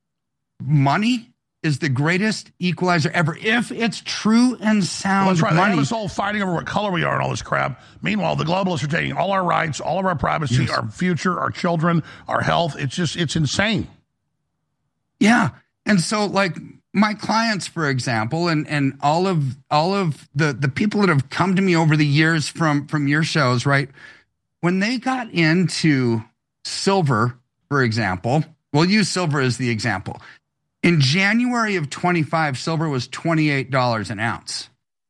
money is the greatest equalizer ever. If it's true and sound well, that's right. money. They have us all fighting over what color we are and all this crap. Meanwhile, the globalists are taking all our rights, all of our privacy, Yes. our future, our children, our health. It's just, it's insane. Yeah. And so like my clients, for example, and, and all of all of the, the people that have come to me over the years from, from your shows, right? When they got into silver, for example, we'll use silver as the example. In January of twenty-five, silver was twenty-eight dollars an ounce.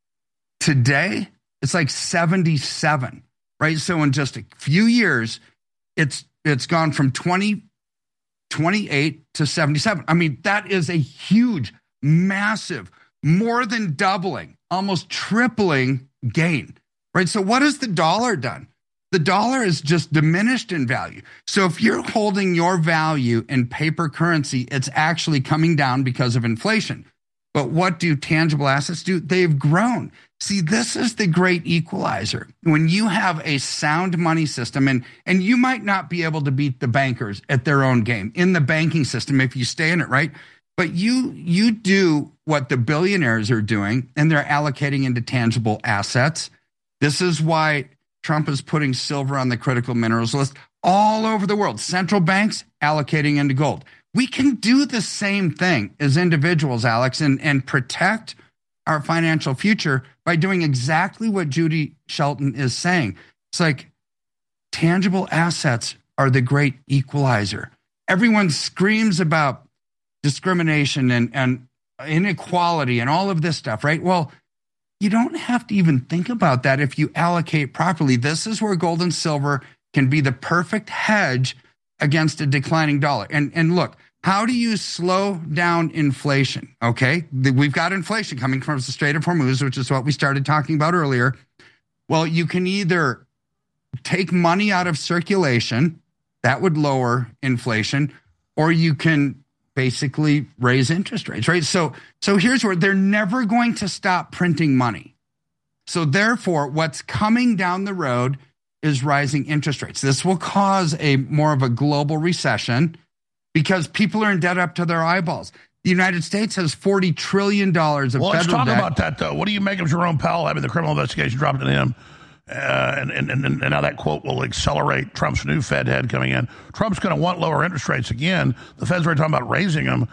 Today, it's like seventy-seven, right? So in just a few years, it's it's gone from twenty, twenty-eight to seventy-seven. I mean, that is a huge, massive, more than doubling, almost tripling gain, right? So what has the dollar done? The dollar is just diminished in value. So if you're holding your value in paper currency, it's actually coming down because of inflation. But what do tangible assets do? They've grown. See, this is the great equalizer. When you have a sound money system, and, and you might not be able to beat the bankers at their own game in the banking system if you stay in it, right? But you you do what the billionaires are doing, and they're allocating into tangible assets. This is why Trump is putting silver on the critical minerals list all over the world. Central banks allocating into gold. We can do the same thing as individuals, Alex, and, and protect our financial future by doing exactly what Judy Shelton is saying. It's like tangible assets are the great equalizer. Everyone screams about discrimination and, and inequality and all of this stuff, right? Well, you don't have to even think about that if you allocate properly. This is where gold and silver can be the perfect hedge against a declining dollar. And and look, how do you slow down inflation? Okay, we've got inflation coming from the Strait of Hormuz, which is what we started talking about earlier. Well, you can either take money out of circulation, that would lower inflation, or you can basically raise interest rates, right? So, so here's where they're never going to stop printing money. So therefore, what's coming down the road is rising interest rates. This will cause a more of a global recession because people are in debt up to their eyeballs. The United States has forty trillion dollars of well, federal debt. Well, let's talk about that, though. What do you make of Jerome Powell having the criminal investigation dropped on him? Uh, and, and, and, and now that quote will accelerate Trump's new Fed head coming in. Trump's going to want lower interest rates again. The Fed's already talking about raising them.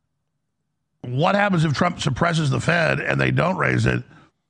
What happens if Trump suppresses the Fed and they don't raise it?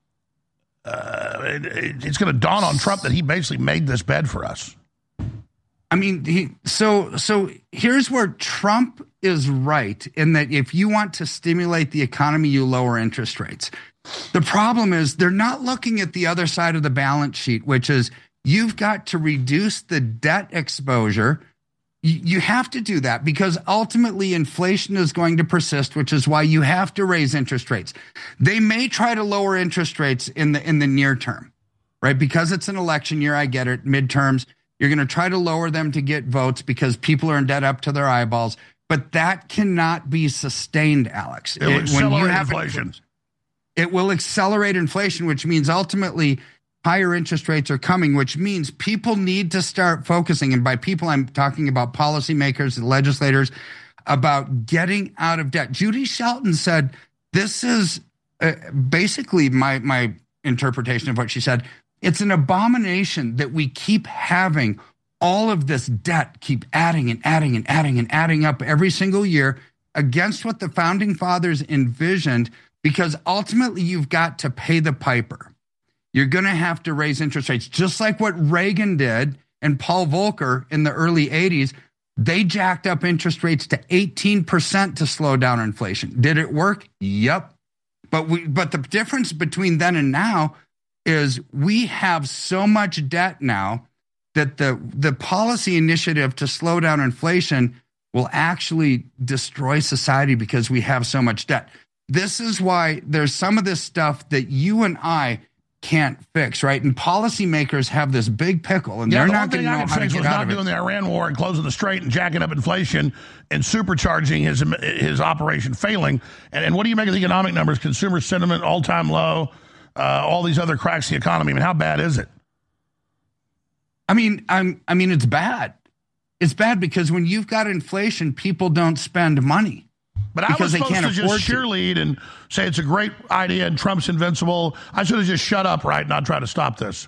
Uh, it, it it's going to dawn on Trump that he basically made this bed for us. I mean, he, so so here's where Trump is right in that if you want to stimulate the economy, you lower interest rates. The problem is they're not looking at the other side of the balance sheet, which is you've got to reduce the debt exposure. You, you have to do that because ultimately inflation is going to persist, which is why you have to raise interest rates. They may try to lower interest rates in the in the near term, right? Because it's an election year, I get it, midterms. You're going to try to lower them to get votes because people are in debt up to their eyeballs. But that cannot be sustained, Alex. It will It- accelerate you have inflation. It will accelerate inflation, which means ultimately higher interest rates are coming, which means people need to start focusing. And by people, I'm talking about policymakers and legislators about getting out of debt. Judy Shelton said, this is uh, basically my, my interpretation of what she said. It's an abomination that we keep having all of this debt, keep adding and adding and adding and adding up every single year against what the founding fathers envisioned, because ultimately you've got to pay the piper. You're going to have to raise interest rates, just like what Reagan did and Paul Volcker in the early eighties. They jacked up interest rates to eighteen percent to slow down inflation. Did it work? Yep. But we, but the difference between then and now is we have so much debt now that the, the policy initiative to slow down inflation will actually destroy society because we have so much debt. this is why there's some of this stuff that you and I can't fix, right? And policymakers have this big pickle, and yeah, they're the not one going thing to I know could how to fix get was out not of it. doing the Iran war and closing the strait and jacking up inflation and supercharging his his operation failing. And, and what do you make of the economic numbers? Consumer sentiment, all-time low, uh, all these other cracks in the economy. I mean, how bad is it? I mean, I'm, I mean, it's bad. It's bad because when you've got inflation, people don't spend money. But I was because they supposed can't to afford just cheerlead and say it's a great idea and Trump's invincible. I should have just shut up, right, and not try to stop this.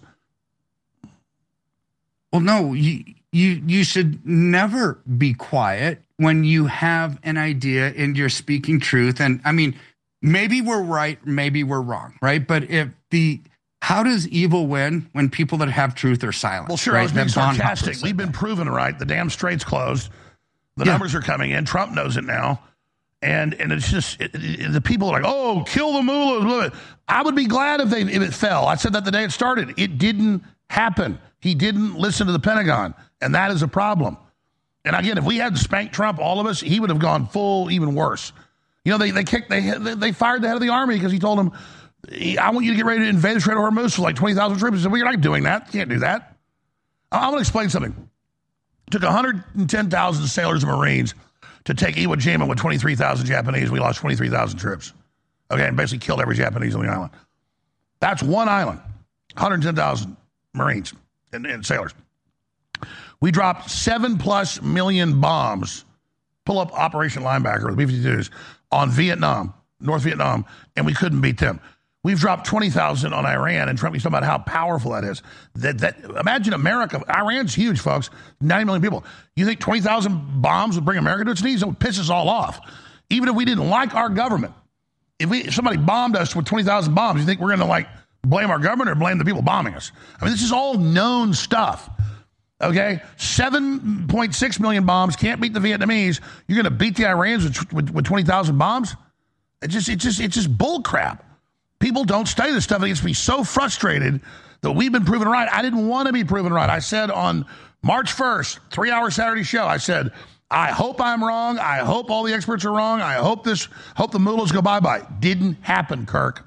Well, no, you, you, you should never be quiet when you have an idea and you're speaking truth. And I mean, maybe we're right, maybe we're wrong, right? But if the, how does evil win when people that have truth are silent? Well, sure, right? I was being That Bonhoeffer sarcastic. said We've been that. proven right. The damn strait's closed. The Yeah. numbers are coming in. Trump knows it now. And and it's just, it, it, the people are like, oh, kill the mullahs. I would be glad if they if it fell. I said that the day it started. It didn't happen. He didn't listen to the Pentagon. And that is a problem. And again, if we had spanked Trump, all of us, he would have gone full, even worse. You know, they they kicked, they they fired the head of the army because he told him, I want you to get ready to invade the Strait of Hormuz for like twenty thousand troops. He said, well, you're not doing that. You can't do that. I'm going to explain something. It took one hundred ten thousand sailors and Marines to take Iwo Jima with twenty-three thousand Japanese. We lost twenty-three thousand troops. Okay, and basically killed every Japanese on the island. That's one island. one hundred ten thousand Marines and, and sailors. We dropped seven plus million bombs, pull up Operation Linebacker with B fifty-twos on Vietnam, North Vietnam, and we couldn't beat them. We've dropped twenty thousand on Iran, and Trump is talking about how powerful that is. That, that imagine America. Iran's huge, folks. ninety million people. You think twenty thousand bombs would bring America to its knees? It would piss us all off. Even if we didn't like our government. If, we, if somebody bombed us with twenty thousand bombs, you think we're going to like blame our government or blame the people bombing us? I mean, this is all known stuff. Okay? seven point six million bombs can't beat the Vietnamese. You're going to beat the Iranians with, with, with twenty thousand bombs? It just, it just, it's just bull crap. People don't study this stuff. It gets me so frustrated that we've been proven right. I didn't want to be proven right. I said on March first, three-hour Saturday show, I said, I hope I'm wrong. I hope all the experts are wrong. I hope this, hope the mullahs go bye-bye. Didn't happen, Kirk.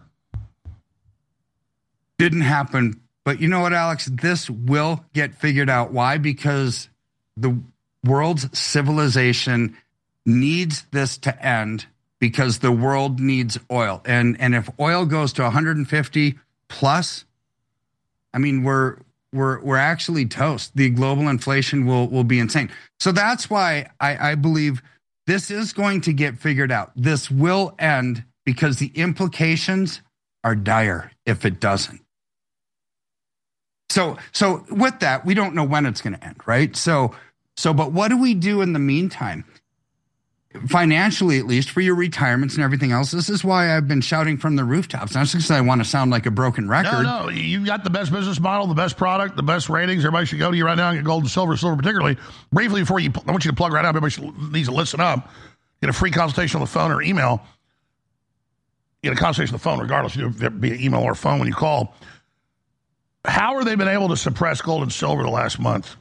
Didn't happen. But you know what, Alex? This will get figured out. Why? Because the world's civilization needs this to end because the world needs oil. And and if oil goes to one hundred fifty plus, I mean, we're we're we're actually toast. The global inflation will will be insane. So that's why I, I believe this is going to get figured out. This will end because the implications are dire if it doesn't. So, so with that, we don't know when it's going to end, right? So, so, but what do we do in the meantime? Financially, at least, for your retirements and everything else. This is why I've been shouting from the rooftops. Not because I want to sound like a broken record. No, no, you've got the best business model, the best product, the best ratings. Everybody should go to you right now and get gold and silver, silver particularly. Briefly, before you, I want you to plug right now. Everybody should, needs to listen up. Get a free consultation on the phone or email. Get a consultation on the phone, regardless if it be email or phone when you call. How have they been able to suppress gold and silver the last month?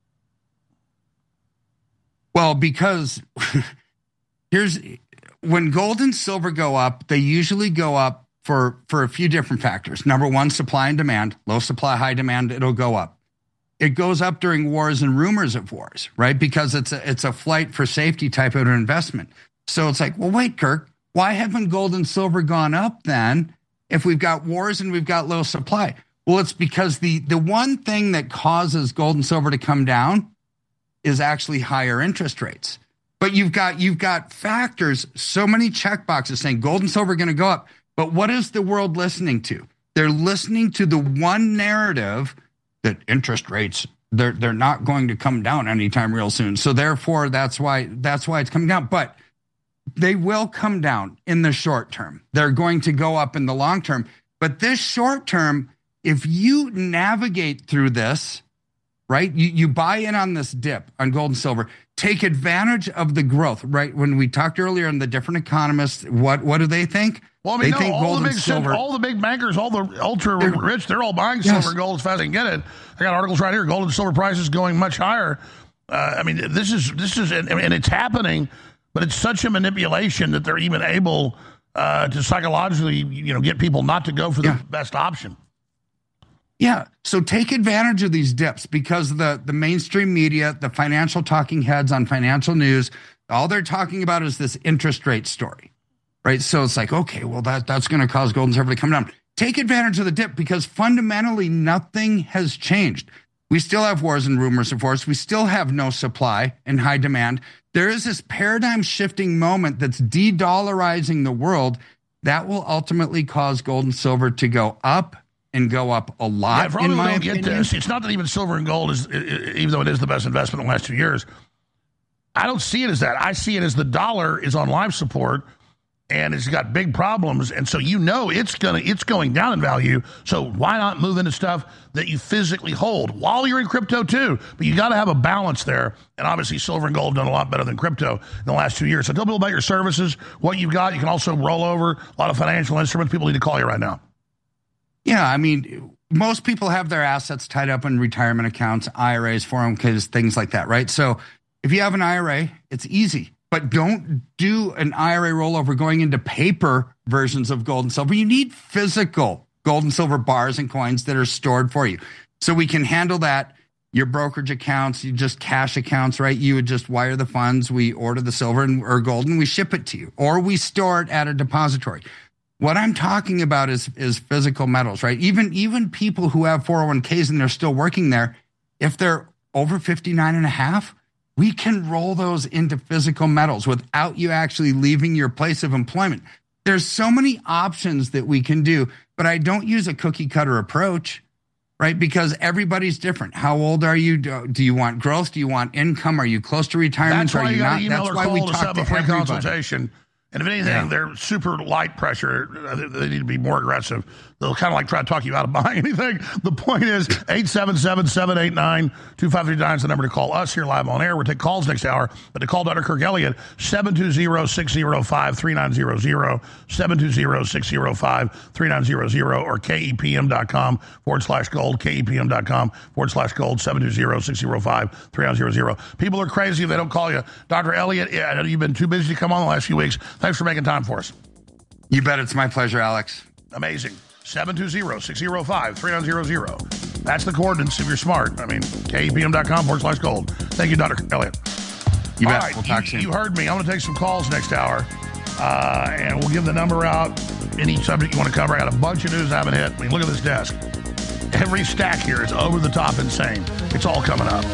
Well, because here's when gold and silver go up, they usually go up for, for a few different factors. Number one, supply and demand. Low supply, high demand, it'll go up. It goes up during wars and rumors of wars, right? Because it's a, it's a flight for safety type of investment. So it's like, well, wait, Kirk, why haven't gold and silver gone up then if we've got wars and we've got low supply? Well, it's because the, the one thing that causes gold and silver to come down is actually higher interest rates. But you've got you've got factors, so many check boxes saying gold and silver are going to go up. But what is the world listening to? They're listening to the one narrative that interest rates, they're they're not going to come down anytime real soon. So therefore, that's why that's why it's coming down. But they will come down in the short term. They're going to go up in the long term. But this short term, if you navigate through this, right, you, you buy in on this dip on gold and silver, take advantage of the growth, right? When we talked earlier on the different economists, what, what do they think? Well, I mean, they no, think all, gold the big and silver. all the big bankers, all the ultra They're, rich, they're all buying yes. silver and gold as fast as they can get it. I got articles right here. Gold and silver prices going much higher. Uh, I mean, this is, this is, and, and it's happening, but it's such a manipulation that they're even able uh, to psychologically, you know, get people not to go for the yeah. best option. Yeah. So take advantage of these dips because the, the mainstream media, the financial talking heads on financial news, all they're talking about is this interest rate story, right? So it's like, okay, well, that that's going to cause gold and silver to come down. Take advantage of the dip because fundamentally nothing has changed. We still have wars and rumors of wars. We still have no supply and high demand. There is this paradigm shifting moment that's de-dollarizing the world that will ultimately cause gold and silver to go up and go up a lot, yeah, in my don't opinion. Get this, it's not that even silver and gold is, even though it is the best investment in the last two years, I don't see it as that. I see it as the dollar is on life support and it's got big problems, and so you know it's gonna it's going down in value. So why not move into stuff that you physically hold while you're in crypto too? But you got to have a balance there. And obviously, silver and gold have done a lot better than crypto in the last two years. So tell people about your services, what you've got. You can also roll over a lot of financial instruments. People need to call you right now. Yeah, I mean, most people have their assets tied up in retirement accounts, I R As, four oh one k's, things like that, right? So if you have an I R A, it's easy. But don't do an I R A rollover going into paper versions of gold and silver. You need physical gold and silver bars and coins that are stored for you. So we can handle that. Your brokerage accounts, you just cash accounts, right? You would just wire the funds. We order the silver and, or gold and we ship it to you. Or we store it at a depository. What I'm talking about is, is physical metals, right? Even, even people who have four oh one k's and they're still working there, if they're over fifty-nine and a half, we can roll those into physical metals without you actually leaving your place of employment. There's so many options that we can do, but I don't use a cookie cutter approach, right? Because everybody's different. How old are you? Do, do you want growth? Do you want income? Are you close to retirement? That's why are you, you got not? to email That's or why call we to talk set up to a free everybody. consultation. And if anything, Yeah. they're super light pressure. They need to be more aggressive. They'll kind of like try to talk you out of buying anything. The point is eight seven seven, seven eight nine, two five three nine is the number to call us here live on air. We'll take calls next hour. But to call Doctor Kirk Elliott, seven two zero, six zero five, three nine zero zero, seven two zero, six zero five, three nine zero zero, or kepm.com forward slash gold, kepm.com forward slash gold, seven two zero, six zero five, three nine zero zero. People are crazy if they don't call you. Doctor Elliott, I know you've been too busy to come on the last few weeks. Thanks for making time for us. You bet. It's my pleasure, Alex. Amazing. seven two zero, six zero five, three nine zero zero. That's the coordinates if you're smart. I mean, kepm.com forward slash gold. Thank you, Doctor Elliott. You All bet. right, We'll talk you, soon. you heard me. I'm going to take some calls next hour, uh, and we'll give the number out. Any subject you want to cover. I got a bunch of news I haven't hit. I mean, look at this desk. Every stack here is over the top insane. It's all coming up.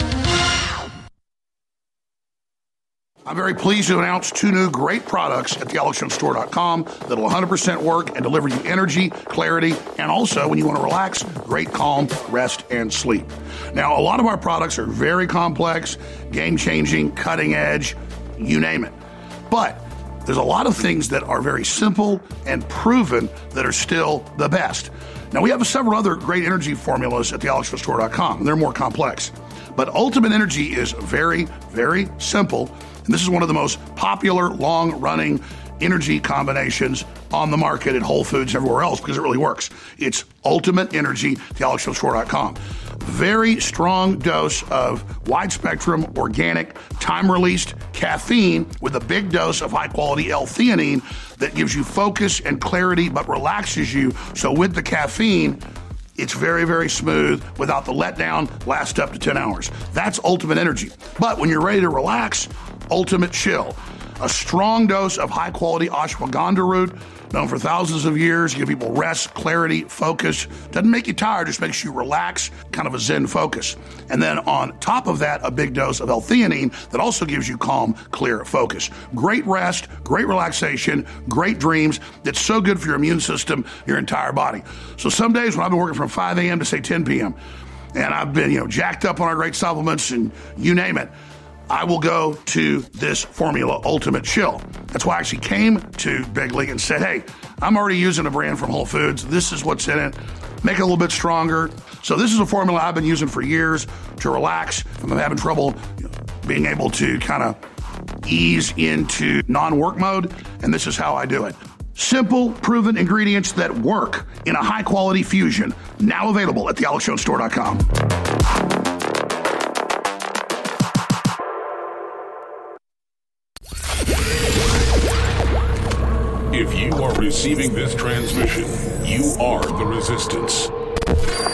I'm very pleased to announce two new great products at the alex jones store dot com that'll one hundred percent work and deliver you energy, clarity, and also, when you want to relax, great calm, rest, and sleep. Now, a lot of our products are very complex, game-changing, cutting-edge, you name it. But there's a lot of things that are very simple and proven that are still the best. Now, we have several other great energy formulas at the alex jones store dot com. They're more complex. But Ultimate Energy is very, very simple. And this is one of the most popular, long-running energy combinations on the market at Whole Foods, everywhere else, because it really works. It's Ultimate Energy, the alex jones store dot com. Very strong dose of wide-spectrum, organic, time-released caffeine with a big dose of high-quality L-theanine that gives you focus and clarity but relaxes you. So with the caffeine, it's very, very smooth without the letdown, lasts up to ten hours. That's Ultimate Energy. But when you're ready to relax, Ultimate Chill. A strong dose of high-quality ashwagandha root, known for thousands of years, give people rest, clarity, focus. Doesn't make you tired, just makes you relax, kind of a Zen focus. And then on top of that, a big dose of L-theanine that also gives you calm, clear focus. Great rest, great relaxation, great dreams. It's so good for your immune system, your entire body. So some days when I've been working from five a.m. to say ten p.m., and I've been, you know, jacked up on our great supplements and you name it, I will go to this formula, Ultimate Chill. That's why I actually came to Big League and said, hey, I'm already using a brand from Whole Foods. This is what's in it. Make it a little bit stronger. So this is a formula I've been using for years to relax. If I'm having trouble you know, being able to kind of ease into non-work mode, and this is how I do it. Simple, proven ingredients that work in a high-quality fusion. Now available at the alex jones store dot com. If you are receiving this transmission, you are the resistance.